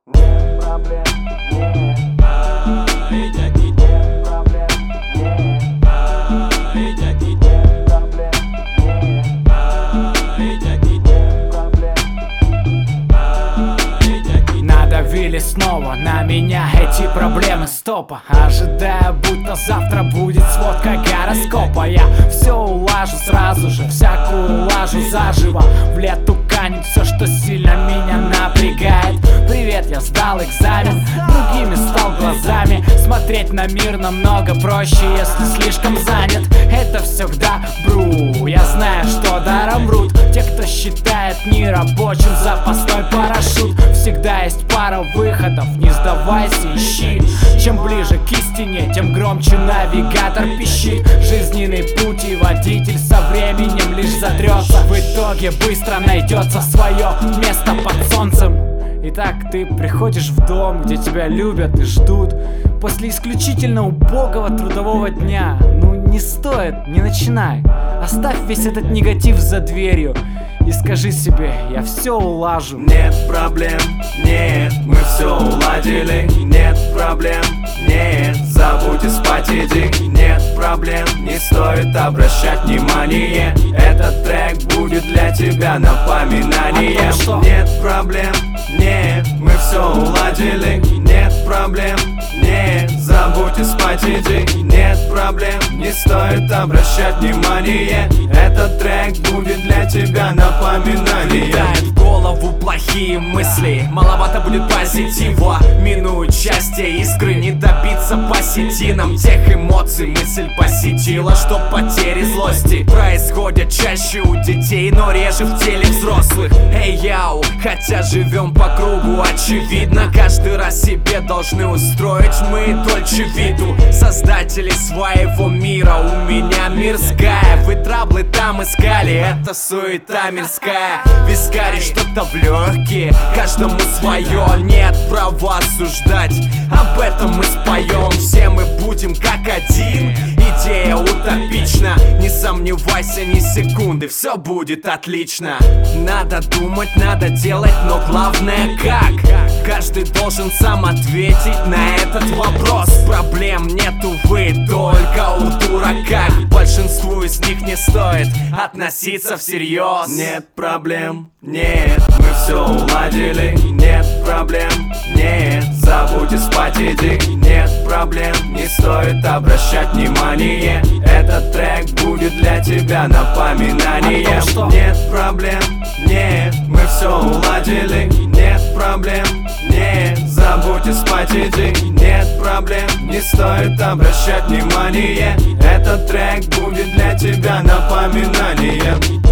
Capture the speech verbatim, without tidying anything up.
Нет проблем, нет. Ай, дяки, нет проблем, нет. Ай, дяки, нет проблем, нет. Ай, дяки, нет проблем. Ай, дяки. Надавили снова на меня эти проблемы стопа, ожидая, будто завтра будет сводка гороскопа. Я все улажу сразу же, всякую улажу заживо. В лету канет все, что сильно меня напрягает. Привет, я сдал экзамен, другими стал глазами. Смотреть на мир намного проще, если слишком занят. Это всегда бру, я знаю, что даром врут те, кто считает нерабочим запасной парашют. Всегда есть пара выходов, не сдавайся, ищи. Чем ближе к истине, тем громче навигатор пищит. Жизненный путь и водитель со временем лишь затрется. В итоге быстро найдется свое место под солнцем. Итак, ты приходишь в дом, где тебя любят и ждут. После исключительно убогого трудового дня. Ну не стоит, не начинай. Оставь весь этот негатив за дверью и скажи себе: я все улажу. Нет проблем, нет, мы все уладили. Нет проблем, нет, забудь и спать иди. Нет проблем, не стоит обращать внимание. Этот трек будет для тебя напоминанием. Что? Нет проблем, нет, мы все уладили. Нет проблем, нет, забудь и спать иди. Нет проблем, не стоит обращать внимание. Этот трек будет для тебя напоминанием. Кидает в голову плохие мысли, маловато будет позитива. Минует счастье, искры не добиться по сети. Нам тех эмоций мысль посетила, что потери злости происходят чаще у детей, но реже в теле взрослых. Эй, яу, хотя живем по кругу, очевидно, каждый раз себе должны устроить мы дольче виду. Создатели своего мира, у меня мирская. Вы траблы там искали, это суета мирская. Вискарь что-то в легкие, каждому свое. Нет права осуждать, об этом мы споем. Все мы будем как один, идея утопична. Не сомневайся ни секунды, все будет отлично. Надо думать, надо делать, но главное как. Каждый должен сам ответить на этот вопрос. Проблем нет, увы, только у дурака. К большинству из них не стоит относиться всерьез. Нет проблем, нет, мы все уладили. Нет проблем, нет, забудь и спать иди. Нет проблем, не стоит обращать внимание. Этот трек будет для тебя напоминанием. Что? Нет проблем, нет, мы все уладили. Нет проблем, нет, забудь и спать иди. Нет проблем, не стоит обращать внимание. Этот трек будет для тебя напоминанием.